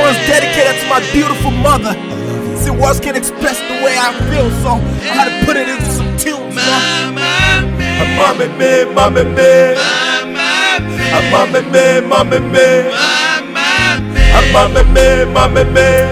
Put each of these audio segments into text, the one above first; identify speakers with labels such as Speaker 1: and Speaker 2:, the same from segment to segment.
Speaker 1: one's dedicated to my beautiful mother. See, words can't express the way I feel, so I had to put it into some tunes, Mommy me, mommy me, mommy me, mommy me, mommy me, mommy me,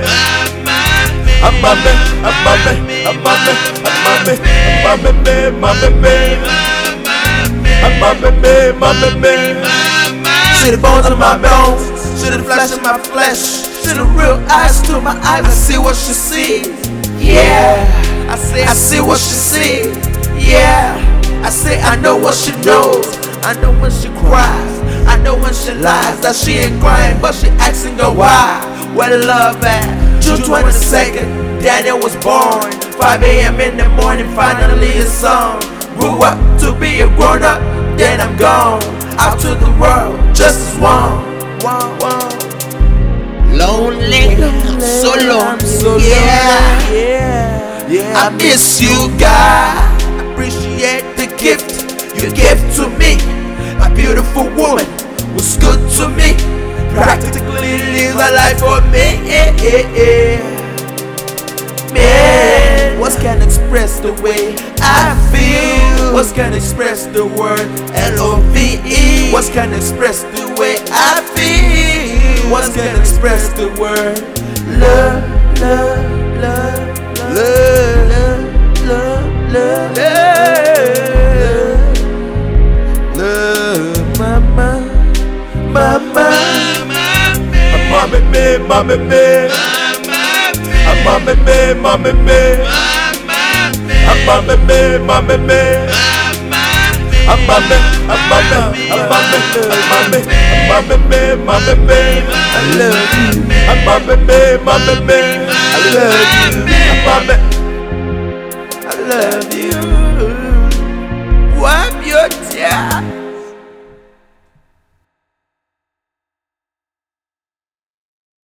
Speaker 1: see the bones in my bones, see the flesh in my flesh, see the real eyes to my eyes. I see what she sees, yeah. I see what she sees, yeah. I say I know what she knows. I know when she cries, I know when she lies. That she ain't crying, but she asking her why. Where the love at? June 22nd, Daniel was born. 5 a.m. in the morning, finally a song. Grew up to be a grown up, then I'm gone. Out to the world, just as one. Lonely, so lonely, yeah. I miss you, God. Appreciate the gift you gave to me. A beautiful woman was good to me. Practically lives a life for me. Man, what can express the way I feel? What can express the word L-O-V-E? What can express the way I feel? What can express the word love, love, love, love, love, love, love, mama, mama, mommy me, mommy me, mommy me, mommy me, mommy me, mommy me, I love you, I love you. Wipe your tears.